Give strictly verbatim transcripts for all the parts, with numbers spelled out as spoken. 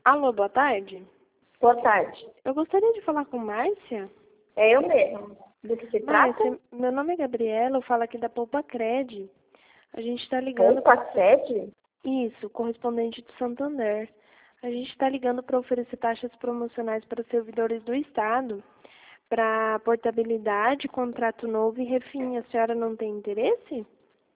Alô, boa tarde. Boa tarde. Eu gostaria de falar com Márcia. É eu mesmo. Do que se trata? Márcia, meu nome é Gabriela, eu falo aqui da Poupa Cred. A gente está ligando... Poupa Cred? Isso, correspondente do Santander. A gente está ligando para oferecer taxas promocionais para servidores do Estado, para portabilidade, contrato novo e refim. A senhora não tem interesse?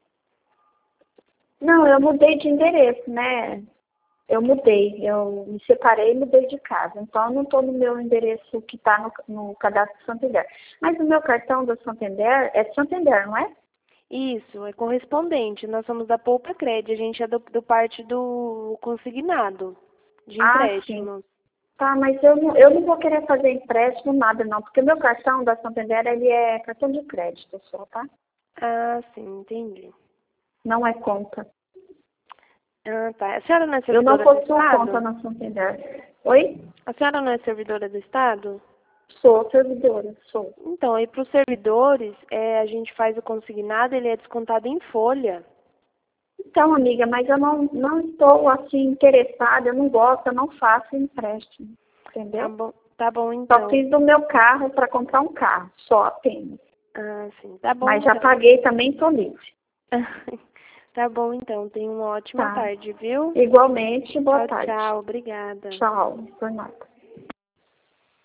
Não, eu mudei de endereço, né? Eu mudei, eu me separei e mudei de casa. Então, eu não estou no meu endereço que está no, no cadastro do Santander. Mas o meu cartão do Santander é Santander, não é? Isso, é correspondente. Nós somos da Poupa Cred, a gente é do, do parte do consignado de Ah, sim. empréstimo. Tá, mas eu não, eu não vou querer fazer empréstimo, nada não, porque meu cartão da Santander, ele é cartão de crédito só, tá? Ah, sim, entendi. Não é conta. Ah, tá. A senhora não é Eu não servidora do possuo Estado? conta na Santander. Oi? A senhora não é servidora do Estado? Sou servidora, sou. Então, aí para os servidores, é, a gente faz o consignado, ele é descontado em folha. Então, amiga, mas eu não, não estou assim interessada, eu não gosto, eu não faço empréstimo, Tá entendeu? bom, tá bom Só então. fiz do meu carro para comprar um carro, só apenas. Ah, sim, tá bom Mas já então. paguei também, estou livre. Tá bom então, tenha uma ótima Tá. tarde, viu? Igualmente, boa Tchau, tarde. tchau, obrigada. Tchau, por nada.